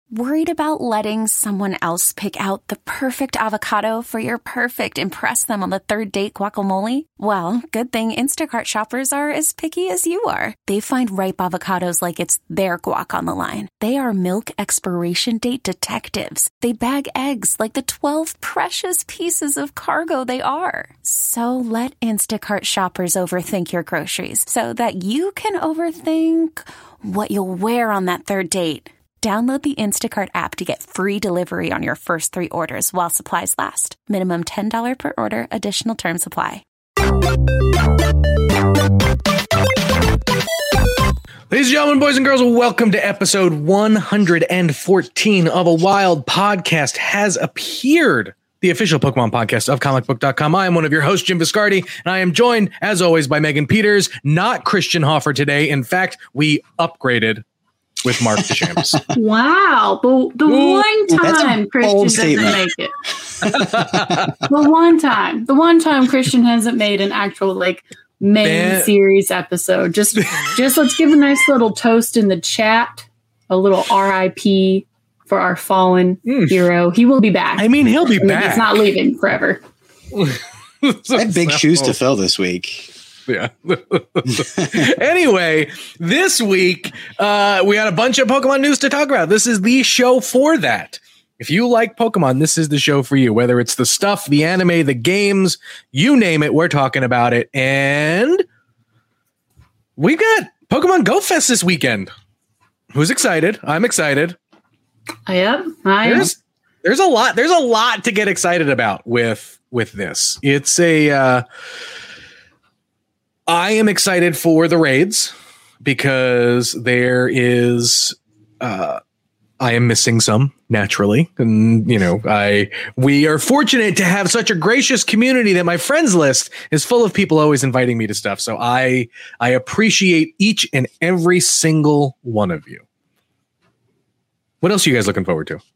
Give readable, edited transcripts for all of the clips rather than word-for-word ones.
Worried about letting someone else pick out the perfect avocado for your perfect impress them on the third date guacamole? Well, good thing Instacart shoppers are as picky as you are. They find ripe avocados like it's their guac on the line. They are milk expiration date detectives. They bag eggs like the 12 precious pieces of cargo they are. So let Instacart shoppers overthink your groceries so that you can overthink what you'll wear on that third date. Download the Instacart app to get free delivery on your first 3 orders while supplies last. Minimum $10 per order. Additional terms apply. Ladies and gentlemen, boys and girls, welcome to episode 114 of A Wild Podcast has appeared. The official Pokemon podcast of comicbook.com. I am one of your hosts, Jim Viscardi, and I am joined, as always, by Megan Peters, not Christian Hoffer today. In fact, we upgraded with Mark Deschamps. Wow. The one time Christian doesn't make it. The one time Christian hasn't made an actual main series episode. Just let's give a nice little toast in the chat. A little RIP for our fallen hero. He will be back. I mean, he'll be back. He's not leaving forever. I had big shoes to fill this week. Yeah. Anyway, this week we had a bunch of Pokemon news to talk about. This is the show for that. If you like Pokemon, this is the show for you. Whether it's the stuff, the anime, the games, you name it, we're talking about it. And we got Pokemon Go Fest this weekend. Who's excited? I'm excited. I am. There's a lot to get excited about with this. It's I am excited for the raids because there is, I am missing some naturally. And, we are fortunate to have such a gracious community that my friends list is full of people always inviting me to stuff. So I appreciate each and every single one of you. What else are you guys looking forward to?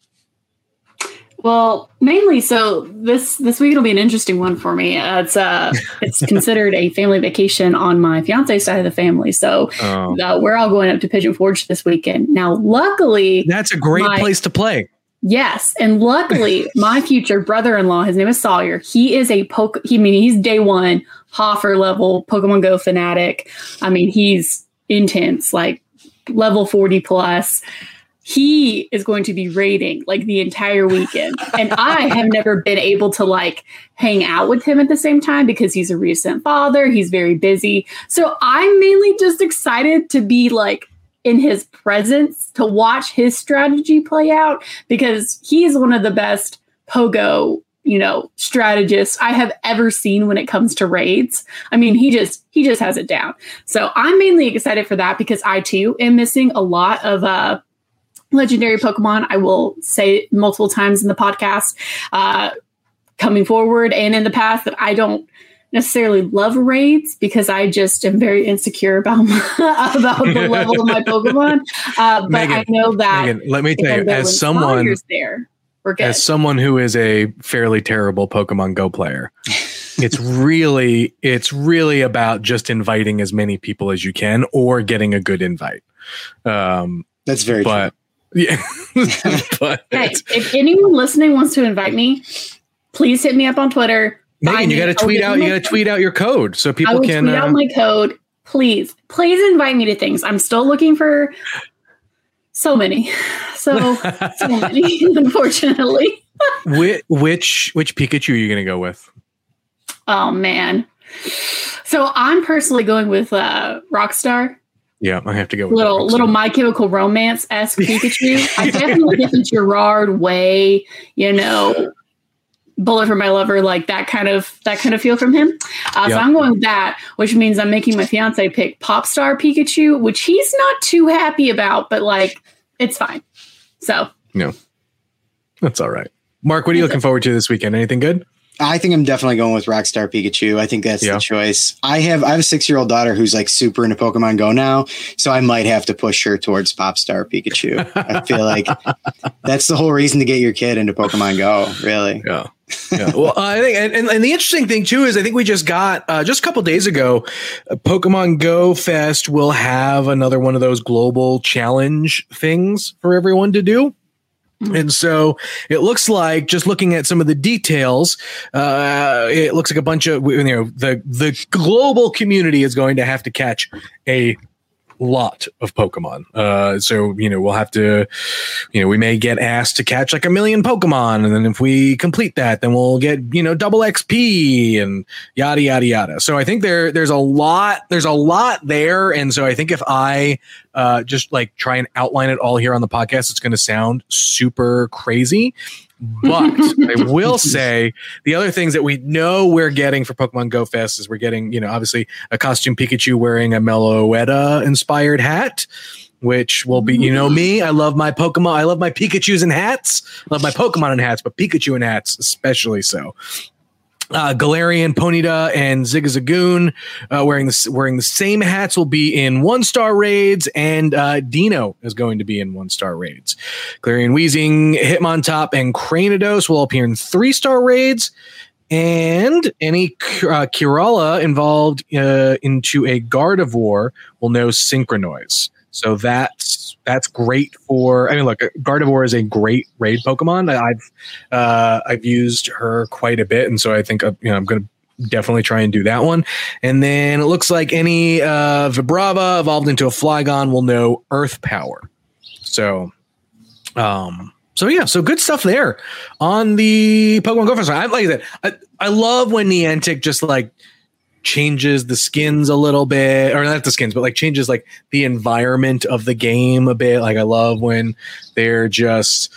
Well, mainly, so this week will be an interesting one for me. It's considered a family vacation on my fiance's side of the family. So we're all going up to Pigeon Forge this weekend. Now, luckily, that's a great place to play. Yes, and luckily, my future brother-in-law, his name is Sawyer. He is he's day one Hoffer level Pokemon Go fanatic. I mean, he's intense, like level 40 plus. He is going to be raiding the entire weekend. And I have never been able to hang out with him at the same time because he's a recent father. He's very busy. So I'm mainly just excited to be in his presence to watch his strategy play out because he is one of the best Pogo, strategists I have ever seen when it comes to raids. I mean, he just has it down. So I'm mainly excited for that because I too am missing a lot of, legendary Pokemon. I will say multiple times in the podcast coming forward and in the past that I don't necessarily love raids because I just am very insecure about the level of my Pokemon. But Megan, I know that Megan, let me tell you, as someone who is a fairly terrible Pokemon Go player, it's really about just inviting as many people as you can or getting a good invite. That's very true. Yeah. But hey, if anyone listening wants to invite me, please hit me up on Twitter. Megan, you got to tweet out. You got to tweet out your code so people can tweet out my code. Please invite me to things. I'm still looking for so many, so many. Unfortunately, which Pikachu are you going to go with? Oh man, so I'm personally going with Rockstar. Yeah, I have to go with little My Chemical Romance-esque Pikachu. I definitely get the Gerard Way, Bullet for My Lover, that kind of feel from him. So I'm going with that, which means I'm making my fiance pick Popstar Pikachu, which he's not too happy about, but it's fine. So no, that's all right. Mark, what are you looking forward to this weekend? Anything good? I think I'm definitely going with Rockstar Pikachu. I think that's the choice. I have a 6-year-old daughter who's super into Pokemon Go now, so I might have to push her towards Popstar Pikachu. I feel like that's the whole reason to get your kid into Pokemon Go, really. Yeah. Well, I think, and the interesting thing too is I think we just got just a couple days ago, Pokemon Go Fest will have another one of those global challenge things for everyone to do. And so it looks like, just looking at some of the details, it looks like a bunch of, the global community is going to have to catch a lot of Pokemon. So, we'll have to, we may get asked to catch like 1 million Pokemon. And then if we complete that, then we'll get, double XP and yada, yada, yada. So I think there's a lot there. And so I think if I just like try and outline it all here on the podcast, it's going to sound super crazy. But I will say the other things that we know we're getting for Pokemon Go Fest is we're getting, obviously a costume Pikachu wearing a Meloetta inspired hat, which will be, me. I love my Pokemon. I love my Pikachus and hats. I love my Pokemon and hats, but Pikachu and hats especially so. Galarian, Ponyta, and Zigzagoon wearing the same hats will be in 1-star raids, and Dino is going to be in 1-star raids. Galarian, Weezing, Hitmontop, and Cranidos will appear in 3-star raids, and any Kirala involved into a Gardevoir will know Synchronoise. So that's great for. I mean, look, Gardevoir is a great raid Pokemon. I've used her quite a bit, and so I think I'm going to definitely try and do that one. And then it looks like any Vibrava evolved into a Flygon will know Earth Power. So good stuff there on the Pokemon Go Fest. Like I said, I love when Niantic just like changes the skins a little bit, or not the skins, but like changes like the environment of the game a bit. Like I love when they're just,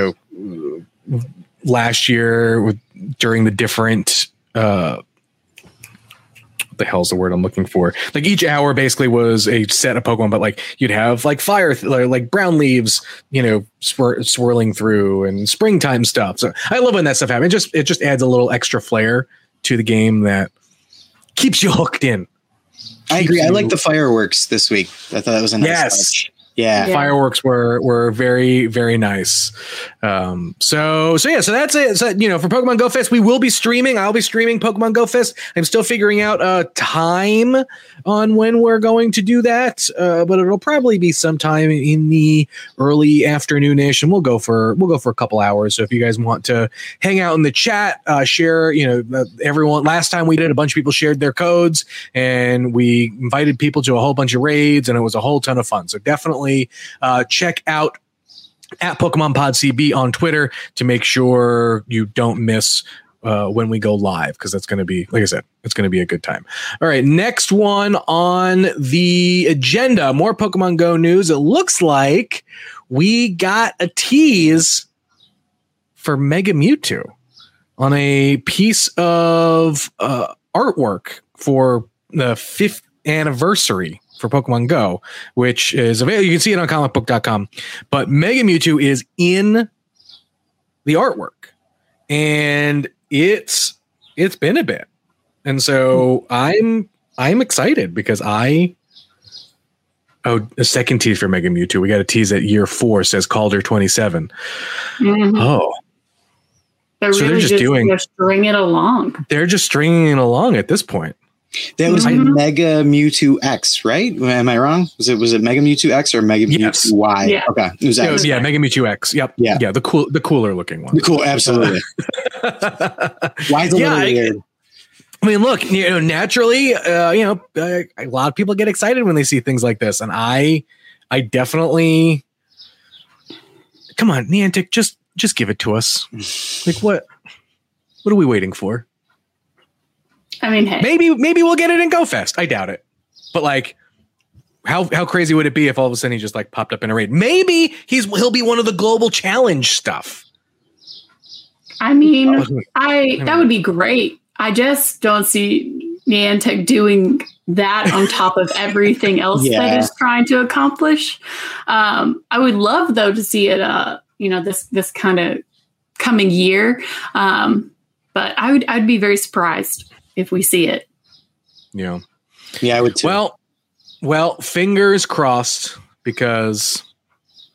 last year during the different, what the hell's the word I'm looking for? Like each hour basically was a set of Pokemon, but like you'd have like fire, like brown leaves, swirling through and springtime stuff. So I love when that stuff happens. It just adds a little extra flair to the game that keeps you hooked in. I agree. I like the fireworks this week. I thought that was a nice touch. Yeah. Fireworks were very, very nice. So that's it. So, for Pokemon Go Fest, we will be streaming. I'll be streaming Pokemon Go Fest. I'm still figuring out time on when we're going to do that. But it'll probably be sometime in the early afternoonish, and we'll go for a couple hours. So if you guys want to hang out in the chat, share, everyone, last time we did, a bunch of people shared their codes and we invited people to a whole bunch of raids, and it was a whole ton of fun. So definitely check out at Pokemon Pod CB on Twitter to make sure you don't miss when we go live, because that's going to be, like I said, it's going to be a good time. All right, next one on the agenda, more Pokemon Go news. It looks like we got a tease for Mega Mewtwo on a piece of artwork for the 5th anniversary for Pokemon Go, which is available. You can see it on comicbook.com, but Mega Mewtwo is in the artwork, and it's been a bit. And so I'm excited because a second tease for Mega Mewtwo. We got a tease at year 4, says Calder 27. Mm-hmm. Oh, they're just stringing it along. They're just stringing it along at this point. That was Mega Mewtwo X, right? Am I wrong? Was it Mega Mewtwo X or Mega Mewtwo Y? Yeah. Okay. It was X. Yeah, Mega Mewtwo X. Yep. Yeah. The cooler looking one. Cool. Absolutely. Why is it weird? I mean, look, naturally, a lot of people get excited when they see things like this, and I definitely, come on, Niantic, just give it to us. Like, what are we waiting for? I mean, hey, maybe we'll get it in Go Fest. I doubt it, but like, how crazy would it be if all of a sudden he just like popped up in a raid? Maybe he'll be one of the global challenge stuff. I mean, that would be great. I just don't see Niantic doing that on top of everything else that is trying to accomplish. I would love though to see it. This kind of coming year, but I'd be very surprised if we see it. Yeah, I would too. Well, fingers crossed, because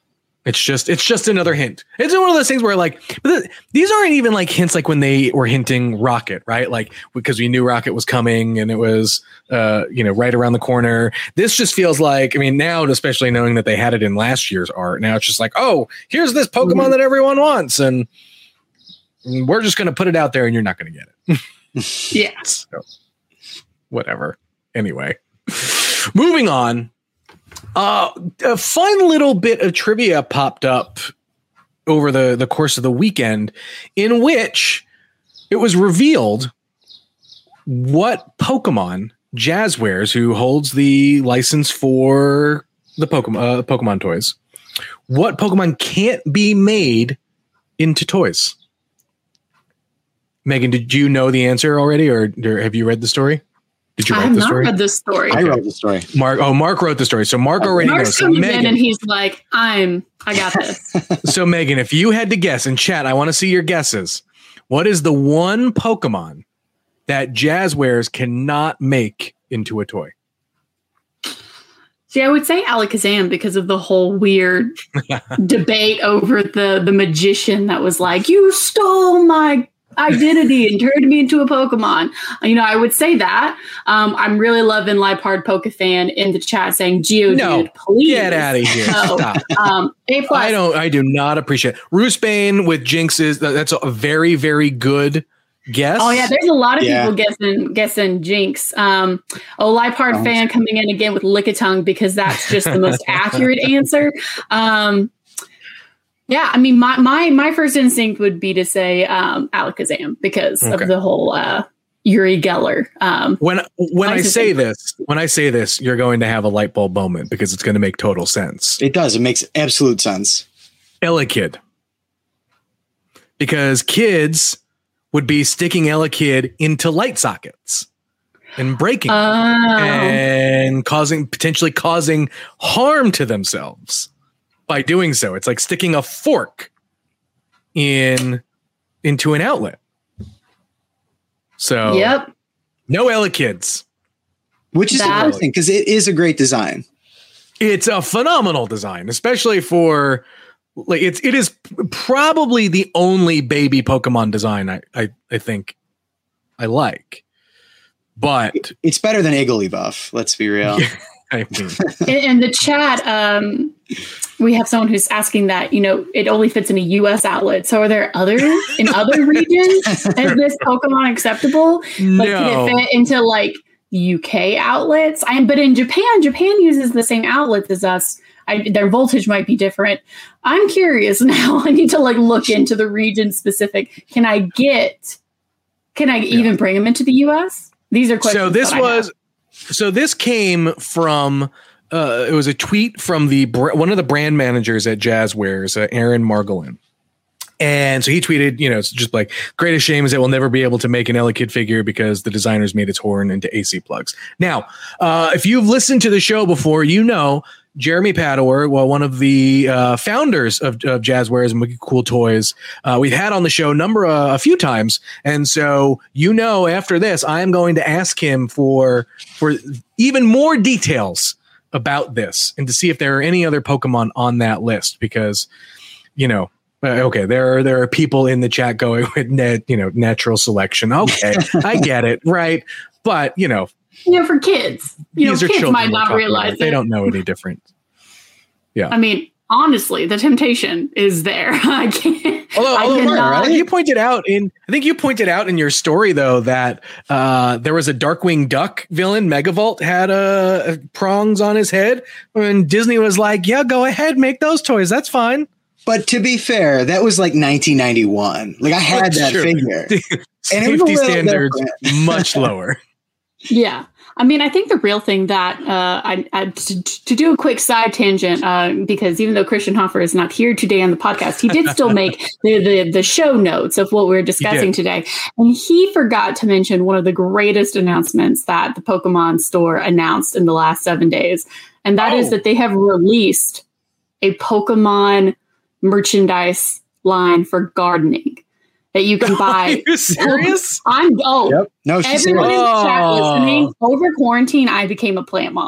It's just another hint. It's one of those things where these aren't even like hints like when they were hinting Rocket, right? Like because we knew Rocket was coming and it was right around the corner. This just feels like, I mean, now especially knowing that they had it in last year's art, now it's just like, oh, here's this Pokemon that everyone wants, and we're just going to put it out there, and you're not going to get it. Yeah. So, whatever. Anyway, moving on. A fun little bit of trivia popped up over the course of the weekend, in which it was revealed what Pokemon Jazzwares, who holds the license for the Pokemon toys, what Pokemon can't be made into toys. Megan, did you know the answer already, or have you read the story? Did you write the story? I have not read the story. I wrote the story. Mark wrote the story. So Mark already knows. So Megan, in and he's like, I got this. So Megan, if you had to guess in chat, I want to see your guesses. What is the one Pokemon that Jazzwares cannot make into a toy? See, I would say Alakazam because of the whole weird debate over the magician that was like, you stole my identity and turned me into a Pokemon. I would say that. I'm really loving Lipard Pokefan in the chat saying Geodude, please get out of here. So, Stop. A+. I do not appreciate it. Roosebane with Jinxes. That's a very, very good guess. Oh yeah, there's a lot of people guessing Jinx. Lipard fan coming in again with Lickitung because that's just the most accurate answer. Yeah, I mean, my first instinct would be to say Alakazam because of the whole Uri Geller. When I say this, you're going to have a light bulb moment because it's going to make total sense. It does. It makes absolute sense. Elekid. Because kids would be sticking Elekid into light sockets and breaking them and potentially causing harm to themselves. By doing so, it's like sticking a fork into an outlet. So, no Elekids, which is interesting because it is a great design. It's a phenomenal design, especially for it is probably the only baby Pokemon design I think I like, but it's better than Igglybuff. Let's be real. Yeah, I mean. In the chat, we have someone who's asking that, it only fits in a U.S. outlet. So are there others in other regions? Is this Pokemon acceptable? No. Can it fit into UK outlets? But in Japan uses the same outlets as us. Their voltage might be different. I'm curious now. I need to look into the region specific. Can I even bring them into the U.S.? These are questions. So this came from. It was a tweet from one of the brand managers at Jazzwares, Aaron Margolin. And so he tweeted, it's just like, greatest shame is that we'll never be able to make an Elekid figure because the designers made its horn into AC plugs. Now, if you've listened to the show before, Jeremy Pador, one of the founders of Jazzwares and Wicked Cool Toys, we've had on the show a few times. And so, after this, I am going to ask him for even more details about this and to see if there are any other Pokemon on that list, because okay, there are people in the chat going with natural selection. Okay, I get it, right? But for kids, these are kids children might not realize they don't know any different. Yeah, I mean, honestly, the temptation is there. I can't. Although Mark, you pointed out in your story though that there was a Darkwing Duck villain. Megavolt had prongs on his head, and Disney was like, "Yeah, go ahead, make those toys. That's fine." But to be fair, that was 1991. I had that figure. Safety standards much lower. Yeah. I mean, I think the real thing that to do a quick side tangent, because even though Christian Hoffer is not here today on the podcast, he did still make the show notes of what we're discussing today. And he forgot to mention one of the greatest announcements that the Pokemon store announced in the last 7 days. And that is that they have released a Pokemon merchandise line for gardening that you can buy. Are you serious? Yep. No, she's everyone in the chat listening. Over quarantine, I became a plant mom.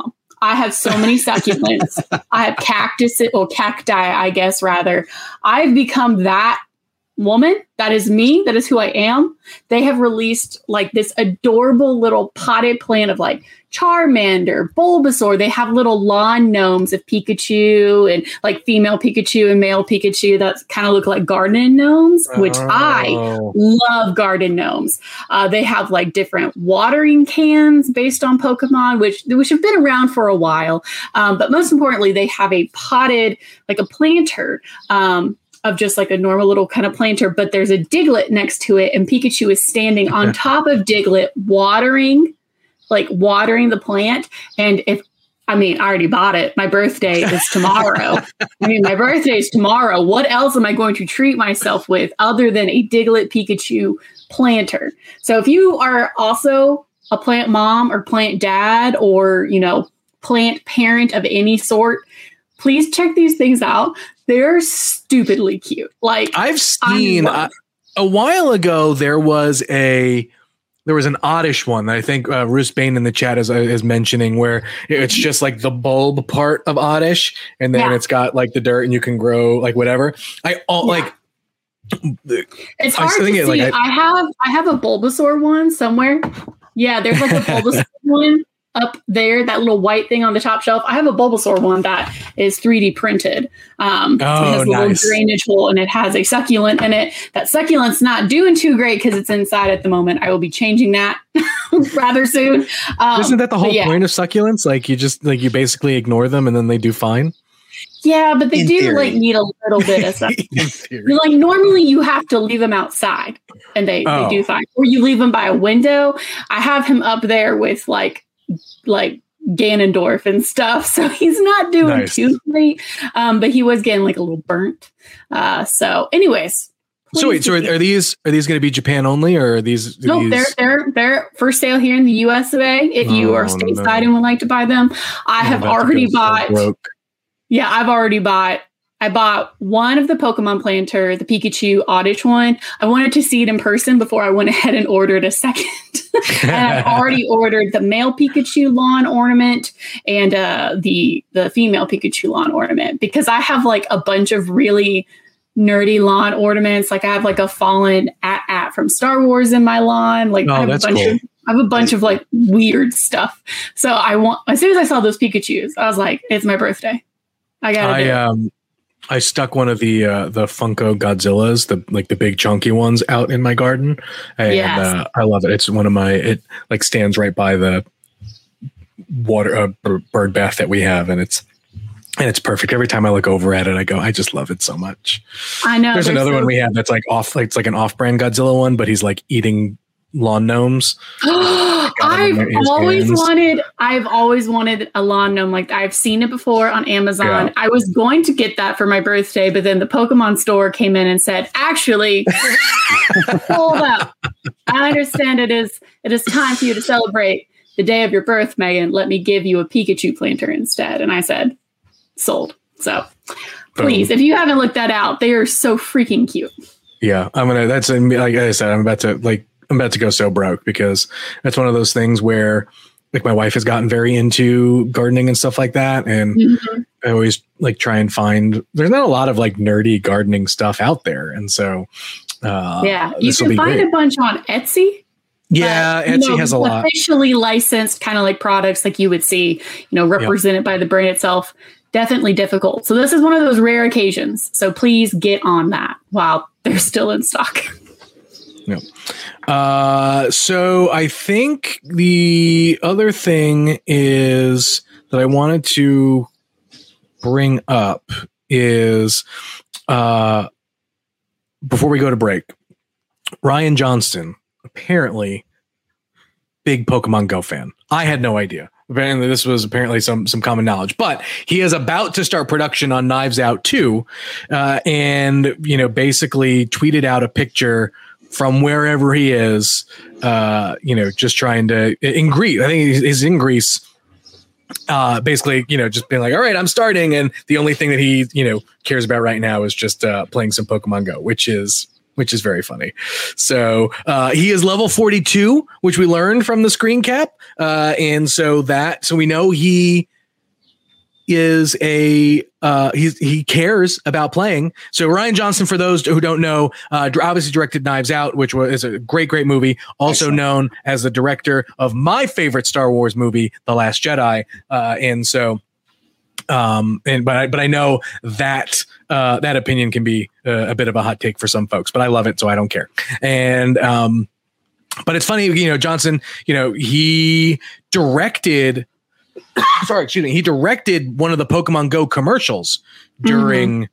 I have so many succulents. I have cacti, I guess, rather. I've become that woman. That is me. That is who I am. They have released like this adorable little potted plant of like Charmander, Bulbasaur. They have little lawn gnomes of Pikachu and like female Pikachu and male Pikachu that kind of look like garden gnomes, which I love garden gnomes. They have like different watering cans based on Pokemon, which have been around for a while. But most importantly, they have a potted, like a planter, of just like a normal little kind of planter, but there's a Diglett next to it, and Pikachu is standing on top of Diglett, watering the plant. And I already bought it. My birthday is tomorrow. My birthday is tomorrow. What else am I going to treat myself with other than a Diglett Pikachu planter? So if you are also a plant mom or plant dad or, plant parent of any sort, please check these things out. They're stupidly cute. Like I've seen a while ago, there was an oddish one that I think Roos Bane in the chat is mentioning, where it's just like the bulb part of oddish, and then it's got like the dirt, and you can grow like whatever. It's hard to see. I have a Bulbasaur one somewhere. Yeah, there's like a Bulbasaur one up there, that little white thing on the top shelf. I have a Bulbasaur one that is 3D printed. It has a little drainage hole, and it has a succulent in it. That succulent's not doing too great because it's inside at the moment. I will be changing that rather soon. Isn't that the whole point of succulents? Like you basically ignore them and then they do fine? Yeah, but they like need a little bit of stuff. Like normally you have to leave them outside and they do fine. Or you leave them by a window. I have him up there with like Ganondorf and stuff, so he's not doing too great, but he was getting like a little burnt. So anyways, so are these going to be Japan only, or are these? No, they're for sale here in the US today. If you are stateside and would like to buy them, I've already bought. I bought one of the Pokemon planter, the Pikachu Oddish one. I wanted to see it in person before I went ahead and ordered a second. And I've already ordered the male Pikachu lawn ornament and the female Pikachu lawn ornament, because I have like a bunch of really nerdy lawn ornaments. Like I have like a fallen at from Star Wars in my lawn. Like I have a bunch of like weird stuff. So as soon as I saw those Pikachus, I was like, it's my birthday. I gotta do it. I stuck one of the Funko Godzillas, the big chunky ones, out in my garden, and I love it. It's one of it like stands right by the water bird bath that we have, and it's perfect. Every time I look over at it, I go, I just love it so much. I know. There's another one we have that's like it's like an off-brand Godzilla one, but he's like eating lawn gnomes. I've always wanted a lawn gnome. Like I've seen it before on Amazon. Yeah. I was going to get that for my birthday, but then the Pokemon store came in and said, actually, hold up. I understand it is time for you to celebrate the day of your birth, Megan. Let me give you a Pikachu planter instead. And I said, sold. So please, if you haven't looked that out, they are so freaking cute. Yeah. That's like I said, I'm about to go so broke, because that's one of those things where like my wife has gotten very into gardening and stuff like that. And I always like try and find, there's not a lot of like nerdy gardening stuff out there. And so, you can find a bunch on Etsy. Yeah. Etsy has a lot. Officially licensed kind of like products like you would see, represented by the brand itself. Definitely difficult. So this is one of those rare occasions. So please get on that while they're still in stock. No. So I think the other thing is that I wanted to bring up is before we go to break, Ryan Johnston, apparently big Pokemon Go fan. I had no idea. Apparently this was apparently some common knowledge, but he is about to start production on Knives Out 2, and basically tweeted out a picture from wherever he is, just trying to in Greece. I think he's in Greece, basically, just being like, all right, I'm starting. And the only thing that he, cares about right now is just playing some Pokemon Go, which is very funny. So he is level 42, which we learned from the screen cap. And so we know he is he cares about playing. So Rian Johnson, for those who don't know, obviously directed Knives Out, which is a great movie. Also known as the director of my favorite Star Wars movie, The Last Jedi. And so, but I know that that opinion can be a bit of a hot take for some folks, but I love it, so I don't care. And but it's funny, Johnson, he directed. He directed one of the Pokemon Go commercials during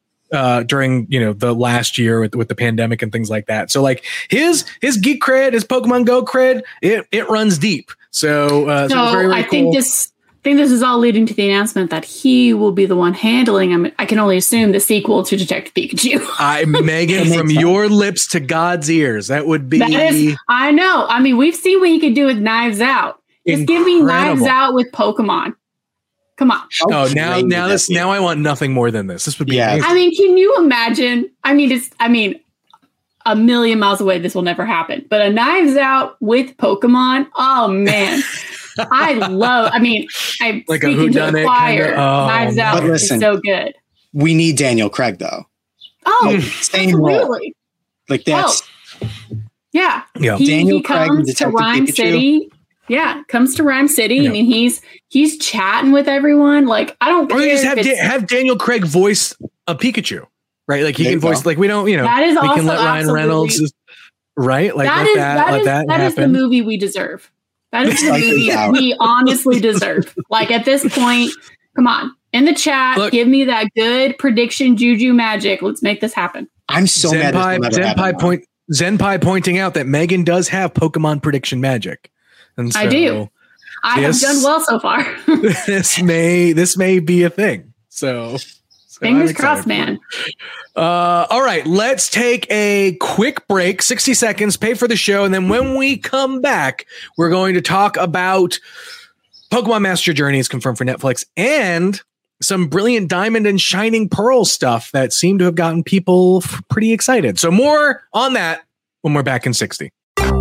the last year with the pandemic and things like that. So like his geek cred, his Pokemon Go cred, it runs deep. So very, very I cool. think this is all leading to the announcement that he will be the one handling. I can only assume the sequel to Detective Pikachu. Megan, from your lips to God's ears, that would be. I know. I mean, we've seen what he could do with Knives Out. Just give me Knives Out with Pokemon. Come on. Oh, now I want nothing more than this. This would be amazing. I mean, can you imagine? I mean, a million miles away, this will never happen. But a Knives Out with Pokemon, oh man. I like speaking to the choir. Knives Out is so good. We need Daniel Craig though. Oh, same role. Like that's yeah. Daniel He Craig comes to Rhyme City. Yeah, comes to Rhyme City. Yeah. I mean, he's chatting with everyone. Like, I don't care. Or just have Daniel Craig voice a Pikachu, right? Like he can voice. Like we don't, that is we also can let Ryan Reynolds, right? Like that is the movie we deserve. That is the movie we honestly deserve. Like at this point, come on. In the chat, give me that good prediction juju magic. Let's make this happen. I'm so mad. Zenpai pointing out that Megan does have Pokemon prediction magic. And so I do. I have done well so far. this may be a thing. So fingers crossed, man. All right, let's take a quick break, 60 seconds, pay for the show. And then when we come back, we're going to talk about Pokemon Master Journeys confirmed for Netflix and some brilliant Diamond and Shining Pearl stuff that seem to have gotten people pretty excited. So more on that when we're back in 60.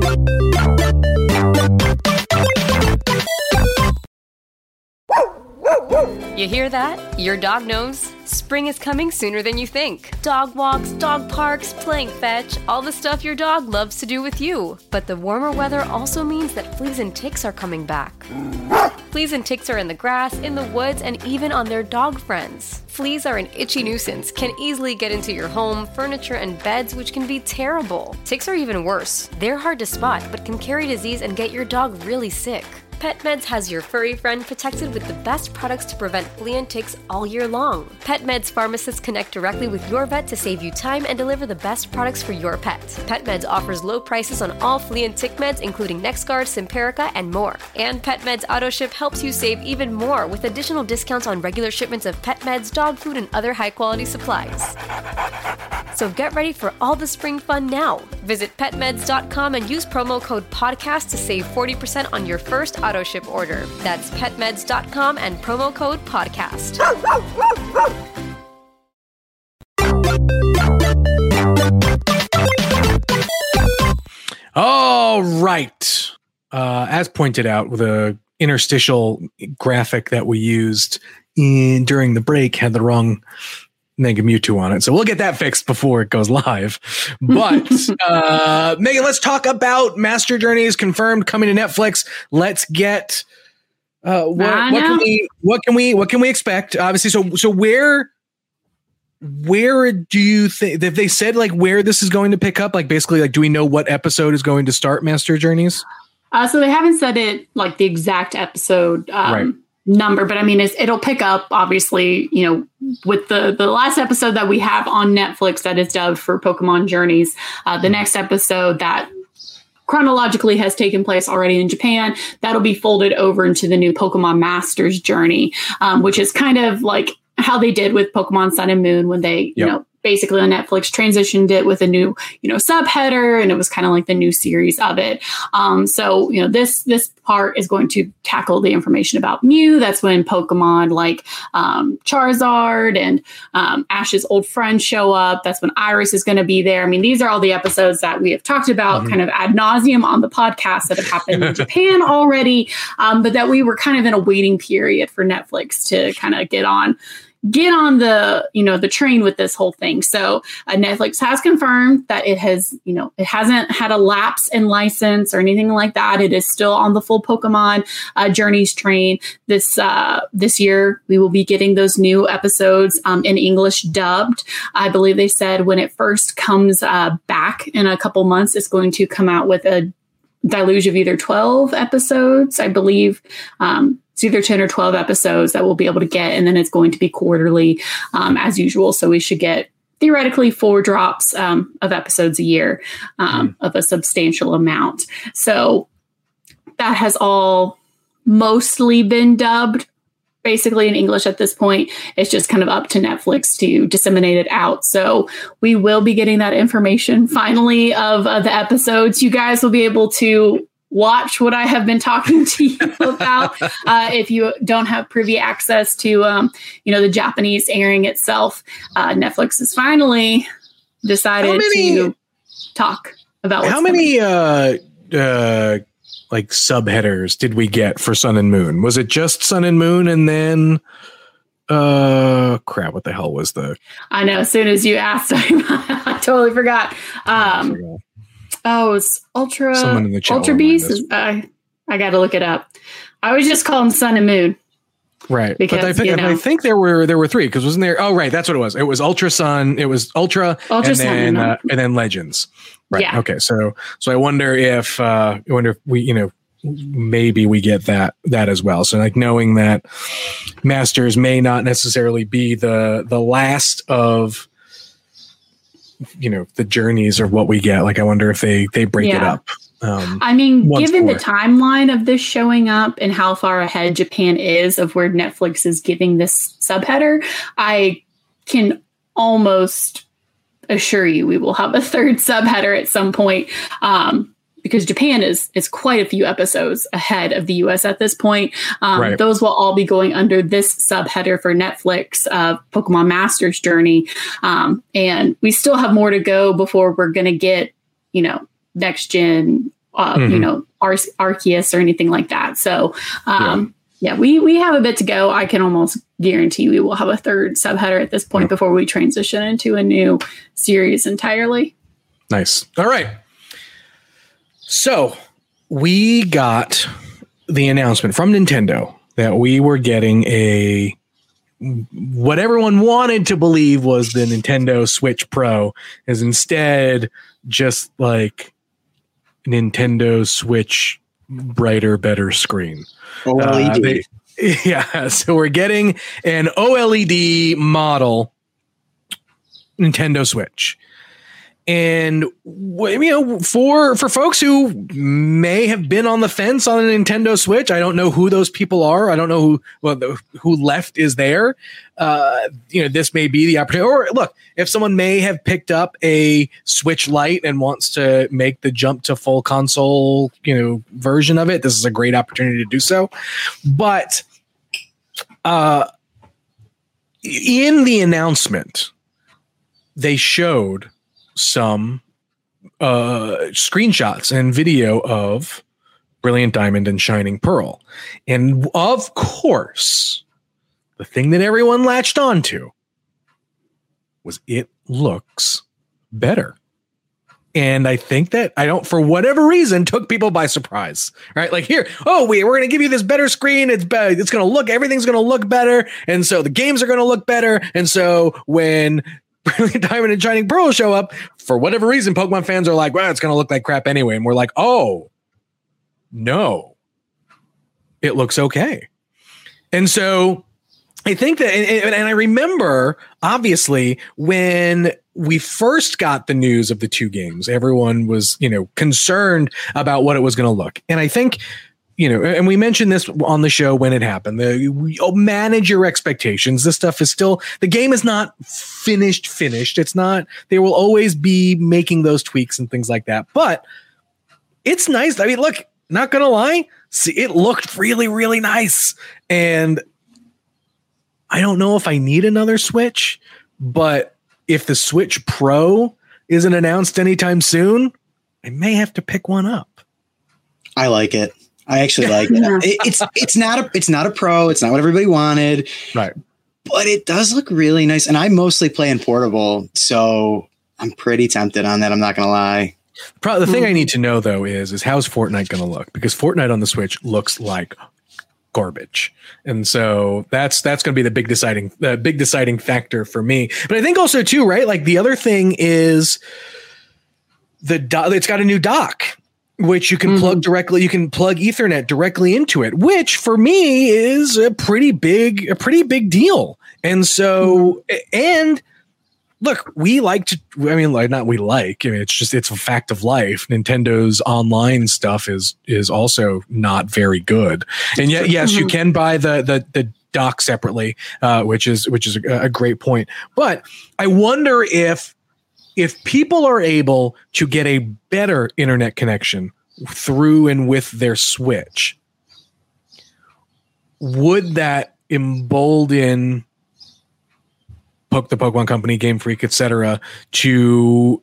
You hear that? Your dog knows. Spring is coming sooner than you think. Dog walks, dog parks, playing fetch, all the stuff your dog loves to do with you. But the warmer weather also means that fleas and ticks are coming back. Fleas and ticks are in the grass, in the woods, and even on their dog friends. Fleas are an itchy nuisance, can easily get into your home, furniture, and beds, which can be terrible. Ticks are even worse. They're hard to spot, but can carry disease and get your dog really sick. PetMeds has your furry friend protected with the best products to prevent flea and ticks all year long. PetMeds pharmacists connect directly with your vet to save you time and deliver the best products for your pet. PetMeds offers low prices on all flea and tick meds, including NexGard, Simparica, and more. And PetMeds AutoShip helps you save even more with additional discounts on regular shipments of pet meds, dog food, and other high-quality supplies. So get ready for all the spring fun now. Visit petmeds.com and use promo code PODCAST to save 40% on your first AutoShip order. That's petmeds.com and promo code PODCAST. All right. As pointed out, with a interstitial graphic that we used during the break had the wrong Mega Mewtwo on it. So we'll get that fixed before it goes live. But Megan, let's talk about Master Journeys confirmed coming to Netflix. Let's get what can we expect? Obviously, so where do you think, if they said like where this is going to pick up? Like basically, like do we know what episode is going to start Master Journeys? So they haven't said it like the exact episode number, but I mean it'll pick up obviously, with the last episode that we have on Netflix that is dubbed for Pokemon Journeys. The next episode that chronologically has taken place already in Japan, that'll be folded over into the new Pokemon Masters Journey, which is kind of like how they did with Pokemon Sun and Moon when they, basically on Netflix transitioned it with a new, subheader, and it was kind of like the new series of it. So, this part is going to tackle the information about Mew. That's when Pokemon like Charizard and Ash's old friends show up. That's when Iris is going to be there. I mean, these are all the episodes that we have talked about kind of ad nauseum on the podcast that have happened in Japan already, but that we were kind of in a waiting period for Netflix to kind of get on the, the train with this whole thing. So Netflix has confirmed that it hasn't had a lapse in license or anything like that. It is still on the full Pokemon Journeys train. This year, we will be getting those new episodes in English dubbed. I believe they said when it first comes back in a couple months, it's going to come out with a deluge of either 12 episodes, I believe. It's either 10 or 12 episodes that we'll be able to get, and then it's going to be quarterly as usual. So we should get theoretically 4 drops of episodes a year of a substantial amount. So that has all mostly been dubbed basically in English at this point. It's just kind of up to Netflix to disseminate it out. So we will be getting that information finally of the episodes. You guys will be able to watch what I have been talking to you about. If you don't have privy access to, the Japanese airing itself, Netflix has finally decided to talk about how many like subheaders did we get for Sun and Moon? Was it just Sun and Moon, and then what the hell was I know, as soon as you asked, I totally forgot. It's Ultra Beast. I got to look it up. I always just call them Sun and Moon. Right. Because, I think there were 3, because wasn't there? Oh, right. That's what it was. It was Ultra Sun. It was Ultra and then Legends. Right. Yeah. Okay. So I wonder if we, maybe we get that as well. So like knowing that Masters may not necessarily be the last of, the journeys or what we get. Like, I wonder if they break it up. Given the timeline of this showing up and how far ahead Japan is of where Netflix is giving this subheader, I can almost assure you we will have a 3rd subheader at some point. Because Japan is quite a few episodes ahead of the US at this point. Right. Those will all be going under this subheader for Netflix, Pokemon Masters Journey. And we still have more to go before we're going to get, next gen, Arceus or anything like that. So, we have a bit to go. I can almost guarantee we will have a 3rd subheader at this point before we transition into a new series entirely. Nice. All right. So we got the announcement from Nintendo that we were getting what everyone wanted to believe was the Nintendo Switch Pro is instead just like Nintendo Switch brighter, better screen. OLED. So we're getting an OLED model Nintendo Switch. And for folks who may have been on the fence on a Nintendo Switch, I don't know who those people are. I don't know who left is there. This may be the opportunity. Or look, if someone may have picked up a Switch Lite and wants to make the jump to full console, version of it, this is a great opportunity to do so. But in the announcement, they showed some screenshots and video of Brilliant Diamond and Shining Pearl. And of course, the thing that everyone latched onto was it looks better. And I think that for whatever reason, took people by surprise, right? Like we're going to give you this better screen. It's going to everything's going to look better. And so the games are going to look better. And so when Brilliant Diamond and Shining Pearl show up, for whatever reason, Pokemon fans are like, well, it's going to look like crap anyway. And we're like, oh, no, it looks okay. And so I think that, and I remember, obviously, when we first got the news of the 2 games, everyone was, concerned about what it was going to look. And I think and we mentioned this on the show when it happened. Manage your expectations. This stuff is still, the game is not finished. It's not, they will always be making those tweaks and things like that. But it's nice. I mean, look, not going to lie. See, it looked really, really nice. And I don't know if I need another Switch, but if the Switch Pro isn't announced anytime soon, I may have to pick one up. I like it. I actually like it. It's not a Pro. It's not what everybody wanted. Right. But it does look really nice. And I mostly play in portable, so I'm pretty tempted on that. I'm not going to lie. The thing I need to know though is how's Fortnite going to look? Because Fortnite on the Switch looks like garbage, and so that's going to be the big deciding factor for me. But I think also too, right? Like the other thing is it's got a new dock, which you can plug directly. You can plug Ethernet directly into it, which for me is a pretty big deal. And so, and look, it's a fact of life. Nintendo's online stuff is also not very good. And yet, yes, you can buy the dock separately, which is a great point. But I wonder if people are able to get a better internet connection through and with their Switch, would that embolden the Pokemon Company, Game Freak, etc., to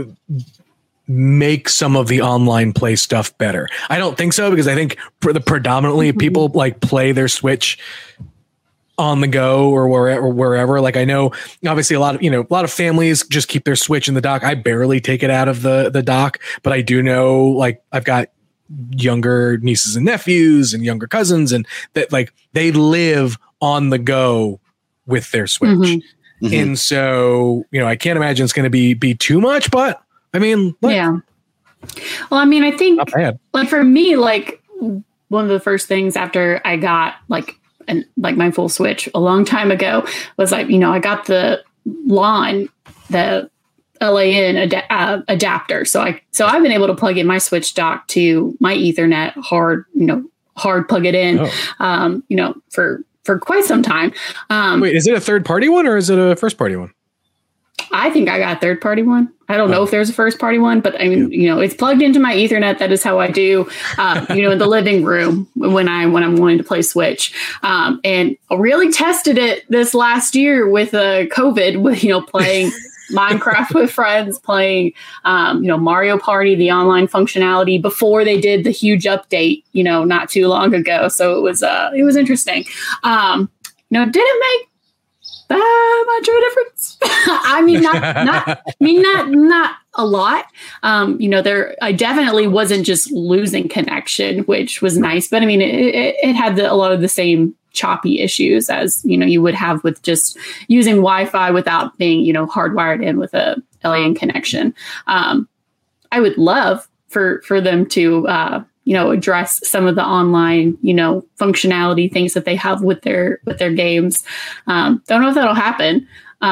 make some of the online play stuff better? I don't think so, because I think predominantly people like play their Switch on the go or wherever. Like I know obviously a lot of families just keep their Switch in the dock. I barely take it out of the dock, but I do know, like, I've got younger nieces and nephews and younger cousins, and that like they live on the go with their Switch. And so, I can't imagine it's going to be too much, but I mean, yeah. Well, I mean, I think like for me, like one of the first things after I got like my full Switch a long time ago was like, I got the LAN, the LAN adapter. So I've been able to plug in my Switch dock to my Ethernet hard plug it in, for quite some time. Wait, is it a third party one or is it a first party one? I think I got a third party one. I don't know if there's a first party one, but I mean, it's plugged into my Ethernet. That is how I do, in the living room when I'm wanting to play Switch. And I really tested it this last year with COVID, with, playing Minecraft with friends, playing, Mario Party, the online functionality before they did the huge update, not too long ago. So it was interesting. Did it make that much of a difference? I mean, not a lot. I definitely wasn't just losing connection, which was nice, but I mean, it had a lot of the same choppy issues as, you would have with just using Wi-Fi without being, hardwired in with a LAN connection. I would love for them to, address some of the online, functionality things that they have with their games. Don't know if that'll happen.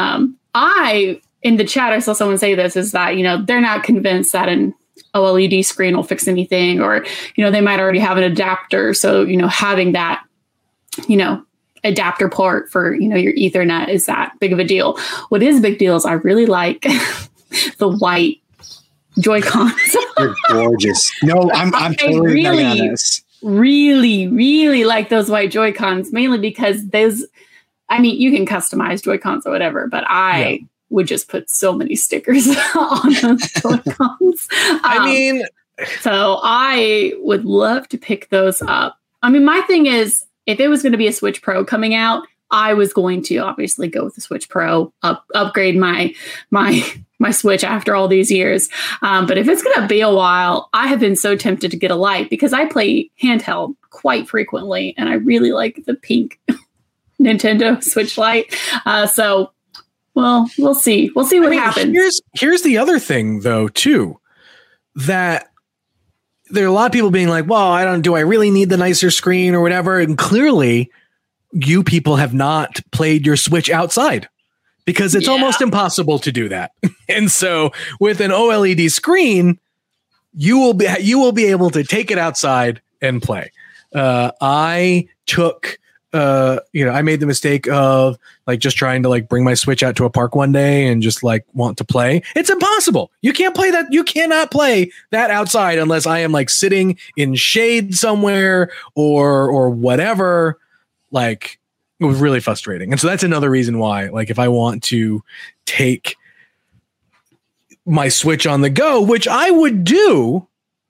In the chat, I saw someone say this, is that, they're not convinced that an OLED screen will fix anything, or, they might already have an adapter. So, having that, adapter port for, your Ethernet is that big of a deal. What is a big deal is I really like the white Joy-Cons. They're gorgeous. No, I'm totally honest. Really, really like those white Joy-Cons, mainly because you can customize Joy-Cons or whatever, but I would just put so many stickers on those Joy-Cons. So I would love to pick those up. I mean, my thing is, if it was going to be a Switch Pro coming out, I was going to obviously go with the Switch Pro, upgrade my Switch after all these years. But if it's going to be a while, I have been so tempted to get a Lite because I play handheld quite frequently, and I really like the pink Nintendo Switch Lite. So, well, we'll see. We'll see what happens. Here's the other thing, though, too, that there are a lot of people being like, well, do I really need the nicer screen or whatever? And clearly you people have not played your Switch outside, because it's almost impossible to do that. And so with an OLED screen, you will be able to take it outside and play. I took, I made the mistake of like just trying to like bring my Switch out to a park one day and just like want to play. It's impossible. You can't play that. You cannot play that outside unless I am like sitting in shade somewhere or whatever. Like, it was really frustrating. And so that's another reason why, like, if I want to take my Switch on the go, which I would do,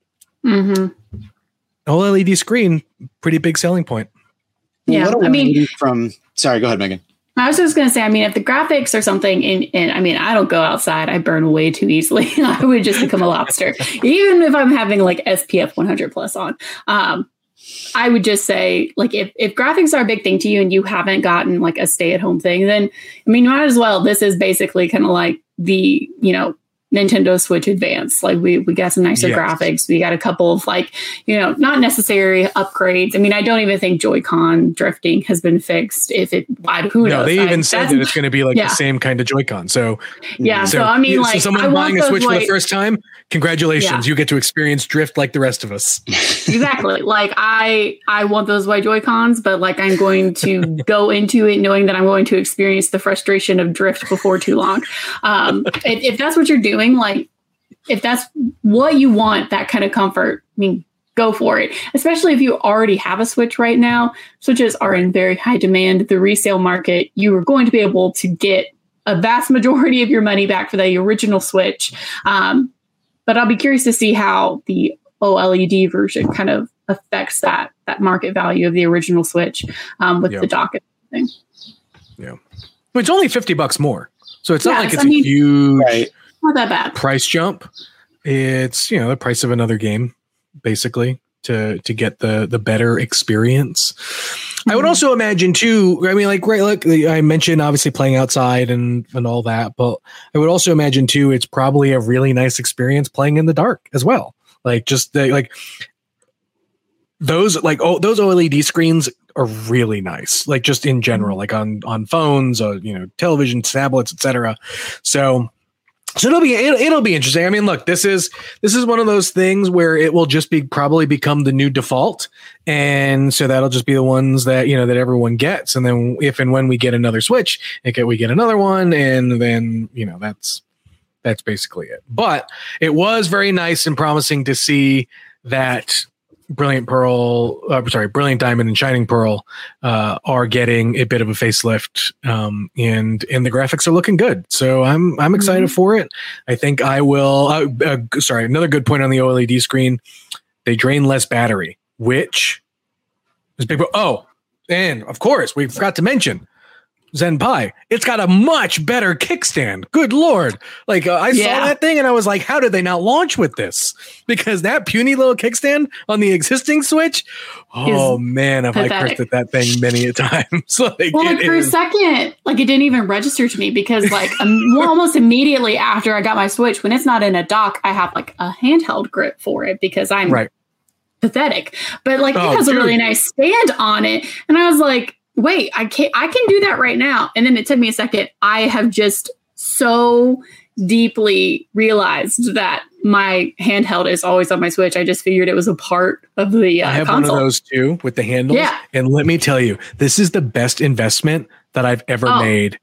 OLED screen, pretty big selling point. Yeah, I mean, sorry, go ahead, Megan. I was just going to say, I mean, if the graphics are something, and I mean, I don't go outside, I burn way too easily. I would just become a lobster, even if I'm having like SPF 100 plus on. I would just say, like, if graphics are a big thing to you and you haven't gotten like a stay-at-home thing, then I mean, you might as well. This is basically kind of like the, Nintendo Switch Advance. Like we got some nicer graphics. We got a couple of like, not necessary upgrades. I mean, I don't even think Joy-Con drifting has been fixed. Who knows? No, they even said that it's going to be like the same kind of Joy-Con. So so I mean, like, someone buying a Switch for the first time, congratulations, you get to experience drift like the rest of us. Exactly. Like I want those white Joy-Cons, but like I'm going to go into it knowing that I'm going to experience the frustration of drift before too long. If that's what you're doing, like if that's what you want, that kind of comfort, I mean, go for it. Especially if you already have a Switch right now. Switches are in very high demand. The resale market, you are going to be able to get a vast majority of your money back for the original Switch. But I'll be curious to see how the OLED version kind of affects that market value of the original Switch with the dock and everything. Yeah. It's only $50 more. So it's not like it's a huge not that bad price jump. It's, the price of another game, basically, to get the better experience. I would also imagine too, I mean, like, right, look, I mentioned obviously playing outside and all that, but I would also imagine too, it's probably a really nice experience playing in the dark as well. Like just those OLED screens are really nice, like just in general, like on phones, television, tablets, etc. So it'll be interesting. I mean, look, this is one of those things where it will just probably become the new default, and so that'll just be the ones that that everyone gets. And then if and when we get another Switch, we get another one, and then that's basically it. But it was very nice and promising to see that Brilliant Diamond and Shining Pearl are getting a bit of a facelift, and the graphics are looking good. So I'm excited for it. I think I will. Another good point on the OLED screen: they drain less battery, which is big. Oh, and of course we forgot to mention Zenpai. It's got a much better kickstand. Good Lord. Like I saw that thing and I was like, how did they not launch with this? Because that puny little kickstand on the existing Switch. Oh man, have pathetic. I cursed at that thing many a times. For a second, like it didn't even register to me because like almost immediately after I got my Switch, when it's not in a dock, I have like a handheld grip for it because I'm pathetic. But like it has a really nice stand on it. And I was like, wait, I can do that right now. And then it took me a second. I have just so deeply realized that my handheld is always on my Switch. I just figured it was a part of the I have console. One of those too with the handles. Yeah. And let me tell you, this is the best investment that I've ever made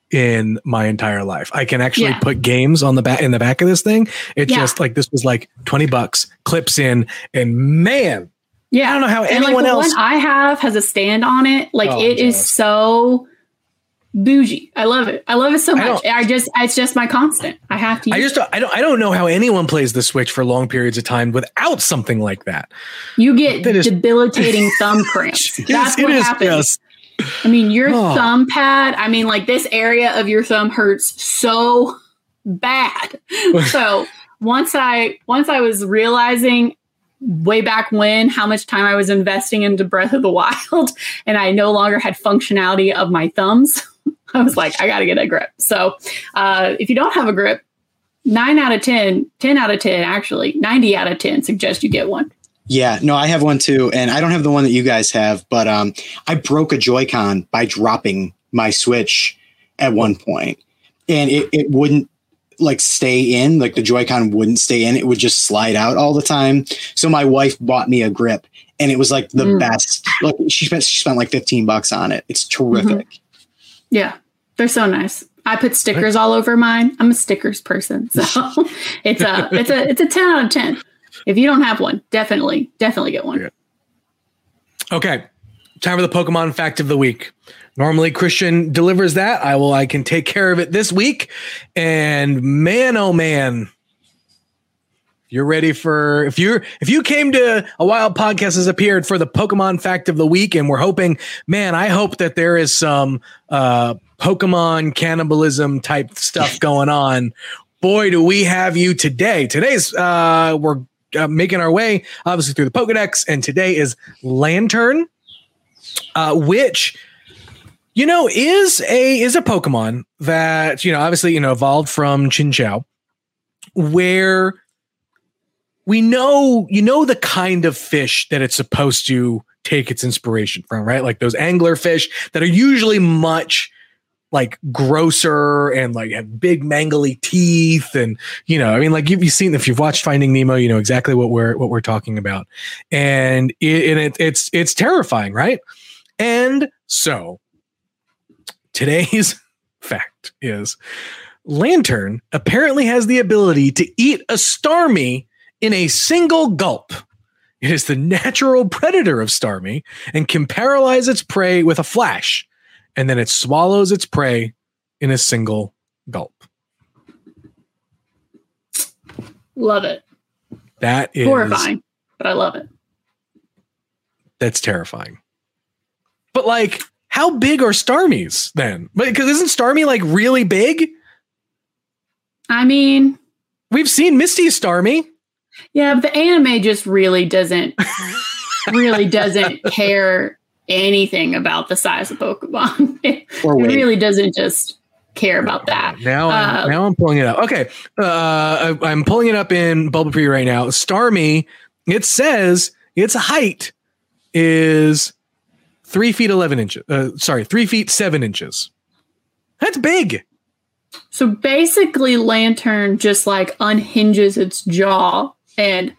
in my entire life. I can actually put games on in the back of this thing. It's just like, this was like $20, clips in, and man, I don't know how anyone else. The one I have has a stand on it. Like it is so bougie. I love it. I love it so much. It's just my constant. I have to use it. I don't know how anyone plays the Switch for long periods of time without something like that. You get debilitating thumb cramps. That's what happens. I mean, your thumb pad, I mean, like this area of your thumb hurts so bad. So once I was realizing way back when how much time I was investing into Breath of the Wild and I no longer had functionality of my thumbs, I was like, I got to get a grip. So if you don't have a grip, 10 out of 10, actually 90 out of 10 suggest you get one. Yeah, no, I have one too. And I don't have the one that you guys have, but I broke a Joy-Con by dropping my Switch at one point, and it wouldn't like stay in, like the Joy-Con wouldn't stay in. It would just slide out all the time. So my wife bought me a grip, and it was like the best. Look, she spent like $15 on it. It's terrific. Yeah, they're so nice. I put stickers all over mine. I'm a stickers person, so it's a 10 out of 10. If you don't have one, definitely get one. Yeah. Okay, time for the Pokemon fact of the week. Normally Christian delivers that. I can take care of it this week. And man, oh man, you're ready for if you came to a Wild Podcast has appeared for the Pokemon fact of the week, and we're hoping, man, I hope that there is some Pokemon cannibalism type stuff going on. Boy, do we have you today. Today's we're making our way obviously through the Pokedex, and today is Lanturn, which is a Pokemon that obviously evolved from Chinchou, where we know the kind of fish that it's supposed to take its inspiration from, right? Like those angler fish that are usually much like grosser and like have big mangly teeth, and like you've seen, if you've watched Finding Nemo, you know exactly what we're talking about, and it's terrifying, right? And so today's fact is Lanturn apparently has the ability to eat a Starmie in a single gulp. It is the natural predator of Starmie and can paralyze its prey with a flash, and then it swallows its prey in a single gulp. Love it. That is horrifying, but I love it. That's terrifying. But like, how big are Starmies then? Because isn't Starmie like really big? I mean, we've seen Misty's Starmie. Yeah, but the anime just really doesn't care anything about the size of Pokemon. It really doesn't just care about that. Now I'm pulling it up. Okay, I'm pulling it up in Bulbapedia right now. Starmie, it says its height is 3 feet 11 inches. 3 feet 7 inches. That's big. So basically, Lanturn just like unhinges its jaw and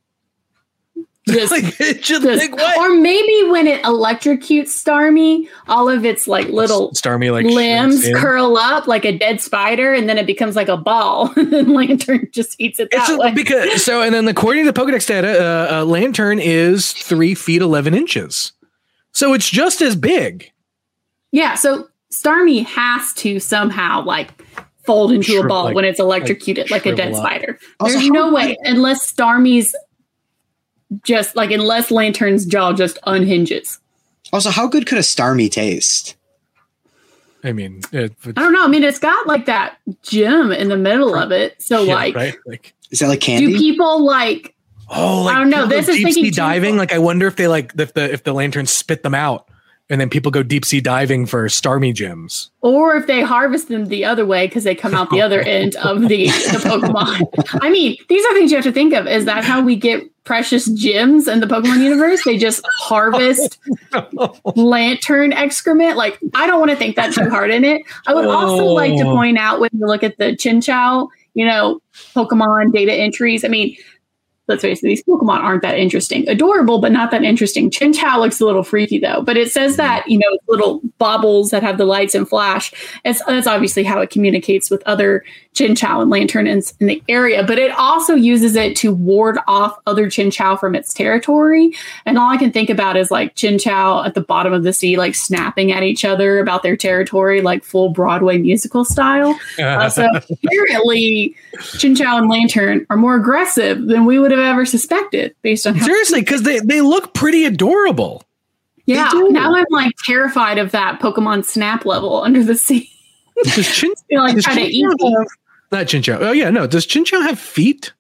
just, or maybe when it electrocutes Starmie, all of its like little Starmie like limbs curl up like a dead spider, and then it becomes like a ball, and then Lanturn just eats it that way. And then according to the Pokedex data, Lanturn is 3 feet 11 inches, so it's just as big. Yeah, so Starmie has to somehow like fold into a ball when it's electrocuted, like a dead spider. There's no way, unless Starmie's unless Lanturn's jaw just unhinges. Also, how good could a Starmie taste? I mean, I don't know. I mean, it's got like that gem in the middle of it. So right? Like, is that like candy? Do people like? Oh, like, I don't know. This is deep sea diving. Like, I wonder if they if the Lanturns spit them out, and then people go deep sea diving for Starmie gems. Or if they harvest them the other way because they come out the other end of the Pokemon. I mean, these are things you have to think of. Is that how we get precious gems in the Pokemon universe? They just harvest Lanturn excrement? Like, I don't want to think that too hard in it. I would also like to point out, when you look at the Chinchou, Pokemon data entries, I mean, let's face it, these Pokemon aren't that interesting. Adorable, but not that interesting. Chinchou looks a little freaky, though. But it says that, little baubles that have the lights and flash. That's obviously how it communicates with other Chinchou and Lanturnans in the area. But it also uses it to ward off other Chinchou from its territory. And all I can think about is, like, Chinchou at the bottom of the sea, like, snapping at each other about their territory, like, full Broadway musical style. So apparently, Chinchou and Lanturn are more aggressive than we would have ever suspected, based on seriously, because they look pretty adorable. Yeah, now I'm like terrified of that Pokemon Snap level under the sea. Does trying to eat me. Not Chinchou. Oh yeah, no. Does Chinchou have feet?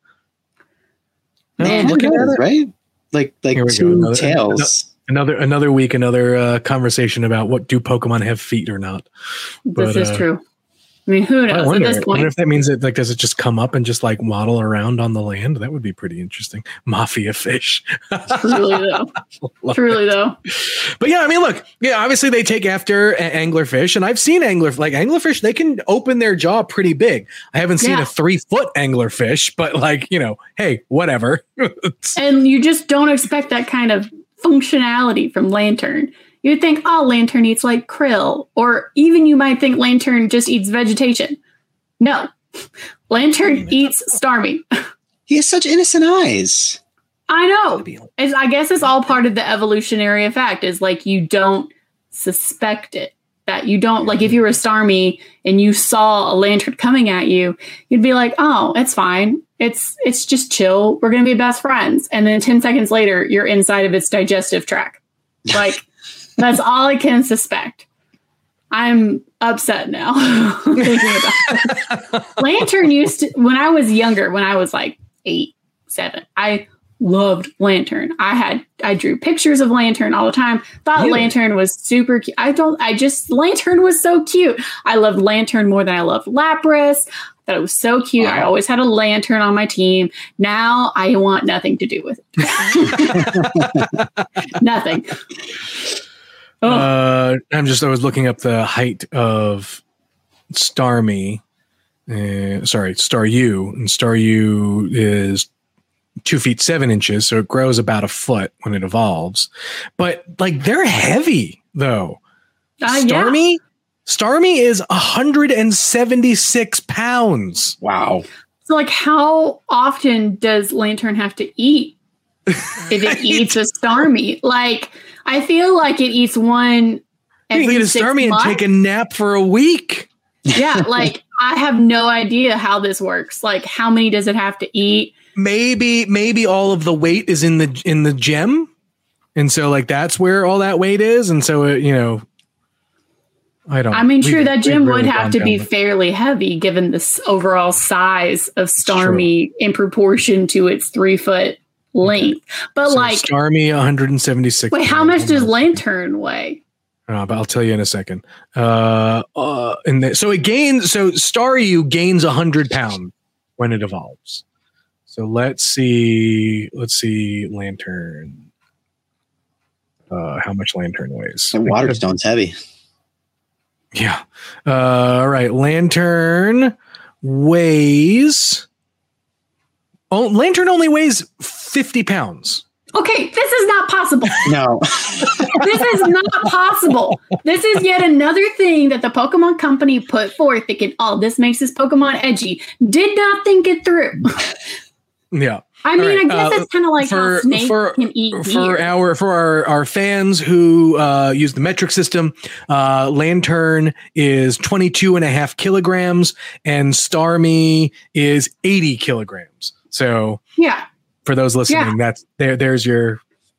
Man, looking at it, right? Like two tails. Another week, another conversation about what do Pokemon have feet or not. This is true. I mean, who knows at this point? I wonder if that means that, like, does it just come up and just like waddle around on the land? That would be pretty interesting. Mafia fish. Truly though. But yeah, I mean, look, obviously they take after anglerfish, and I've seen anglerfish. They can open their jaw pretty big. I haven't seen a 3-foot anglerfish, but like, hey, whatever. And you just don't expect that kind of functionality from Lantern. You'd think, oh, Lantern eats like krill, or even you might think Lantern just eats vegetation. No, Lantern eats Starmie. He has such innocent eyes. I know. I guess it's all part of the evolutionary effect, is like you don't suspect it. That you don't, like, if you were a Starmie and you saw a Lantern coming at you, you'd be like, oh, it's fine. It's just chill. We're going to be best friends. And then 10 seconds later, you're inside of its digestive tract. Like, that's all I can suspect. I'm upset now thinking about it. Lantern used to, when I was younger, when I was like 8, 7, I loved Lantern. I drew pictures of Lantern all the time. Thought Lantern was super cute. Lantern was so cute. I loved Lantern more than I loved Lapras. Thought it was so cute. Wow. I always had a Lantern on my team. Now I want nothing to do with it. Nothing. I was looking up the height of Starmie. Staryu. And Staryu is 2 feet 7 inches, so it grows about a foot when it evolves. But like, they're heavy though. Starmie is 176 pounds. Wow. So like, how often does Lantern have to eat if it eats a Starmie? Like, I feel like it eats one every 6 months. You can eat a Starmie and take a nap for a week. Yeah, like, I have no idea how this works. Like, how many does it have to eat? Maybe all of the weight is in the gem, and so like that's where all that weight is, and so I mean, true, that gem would have to be fairly heavy given this overall size of Starmie in proportion to its 3-foot length. But so like Starmie, 176. Wait, how much does Lantern weigh? But I'll tell you in a second. So Staryu gains 100 pounds when it evolves. So let's see Lantern. How much Lantern weighs? Waterstone's heavy. Yeah. All right. Lantern weighs. Oh, Lantern only weighs 50 pounds. Okay, this is not possible. No. This is not possible. This is yet another thing that the Pokemon Company put forth thinking, oh, this makes this Pokemon edgy. Did not think it through. Yeah. I mean, I guess it's kind of like how snakes can eat deer. For our fans who use the metric system, Lantern is 22.5 kilograms and Starmie is 80 kilograms. So yeah, for those listening, that's there's your.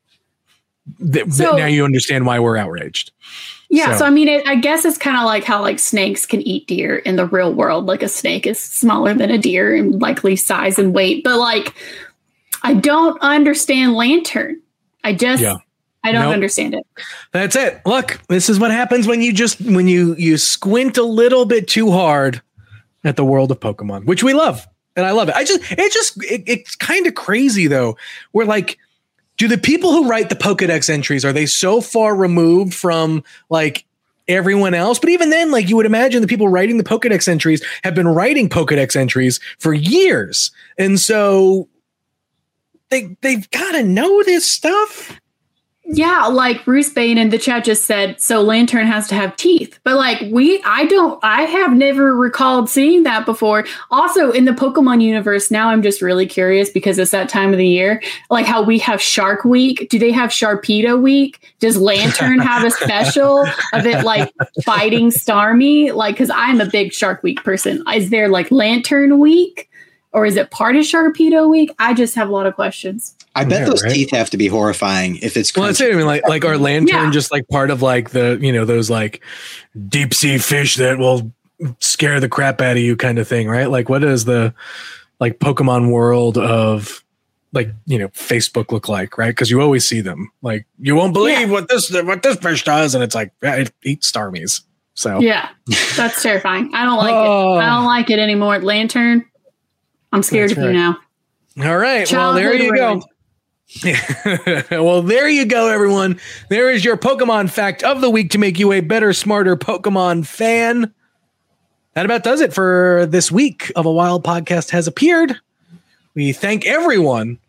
Now you understand why we're outraged. Yeah, so I mean, I guess it's kind of like how like snakes can eat deer in the real world. Like a snake is smaller than a deer in likely size and weight, but like I don't understand Lantern. I don't understand it. That's it. Look, this is what happens when you squint a little bit too hard at the world of Pokemon, which we love. And I love it. It's kind of crazy though. We're like, do the people who write the Pokedex entries, are they so far removed from like everyone else? But even then, like you would imagine the people writing the Pokedex entries have been writing Pokedex entries for years. And so they've got to know this stuff. Yeah, like Bruce Bain in the chat just said, so Lantern has to have teeth. But like I have never recalled seeing that before. Also in the Pokemon universe, now I'm just really curious because it's that time of the year, like how we have Shark Week. Do they have Sharpedo Week? Does Lantern have a special of it like fighting Starmie? Like, because I'm a big Shark Week person. Is there like Lantern Week? Or is it part of Sharpedo Week? I just have a lot lot I bet those teeth have to be horrifying if it's crunchy. Well, that's it. I mean, like our Lantern just like part of like the, those like deep sea fish that will scare the crap out of you kind of thing, right? Like what does the like Pokemon world of like, Facebook look like, right? Because you always see them. Like you won't believe what this fish does. And it's like, it eats Starmies. So yeah, that's terrifying. I don't like it. I don't like it anymore. Lantern, I'm scared of you now. All right. Well, there you go. Well, there you go, everyone. There is your Pokemon fact of the week to make you a better, smarter Pokemon fan. That about does it for this week of A Wild Podcast Has Appeared. We thank everyone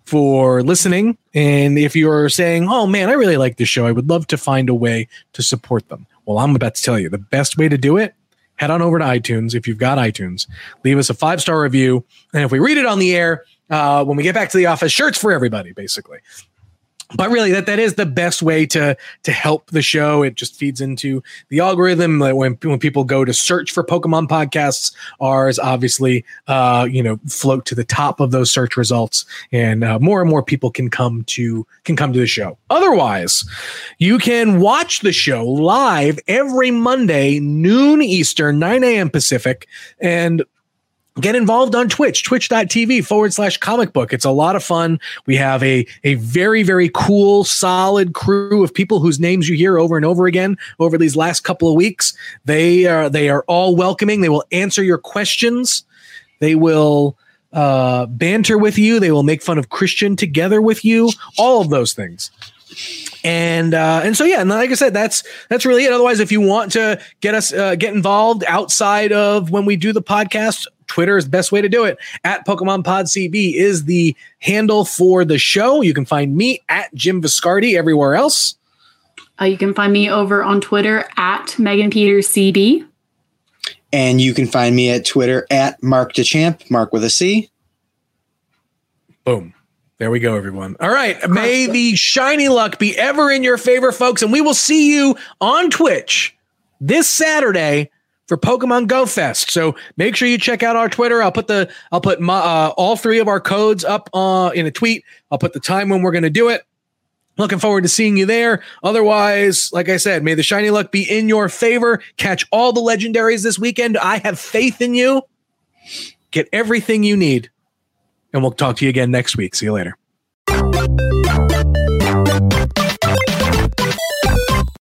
for listening. And if you're saying, oh man, I really like this show, I would love to find a way to support them. Well, I'm about to tell you the best way to do it. Head on over to iTunes. If you've got iTunes, leave us a 5-star review. And if we read it on the air, when we get back to the office, shirts for everybody, basically. But really, that is the best way to help the show. It just feeds into the algorithm. When people go to search for Pokemon podcasts, ours obviously float to the top of those search results, and more and more people can come to the show. Otherwise, you can watch the show live every Monday, noon Eastern, 9 a.m. Pacific, and get involved on Twitch, twitch.tv/comic book. It's a lot of fun. We have a very, very cool, solid crew of people whose names you hear over and over again over these last couple of weeks. They are all welcoming. They will answer your questions. They will banter with you. They will make fun of Christian together with you. All of those things. And so, yeah, and like I said, that's really it. Otherwise, if you want to get involved outside of when we do the podcast, Twitter is the best way to do it. At PokemonPodCB is the handle for the show. You can find me at Jim Viscardi everywhere else. You can find me over on Twitter at Megan Peters CB. And you can find me at Twitter at Mark DeChamp, Mark with a C. Boom. There we go, everyone. All right. May the shiny luck be ever in your favor, folks. And we will see you on Twitch this Saturday for Pokemon Go Fest. So make sure you check out our Twitter. I'll put all 3 of our codes up in a tweet. I'll put the time when we're going to do it. Looking forward to seeing you there. Otherwise, like I said, may the shiny luck be in your favor. Catch all the legendaries this weekend. I have faith in you. Get everything you need. And we'll talk to you again next week. See you later.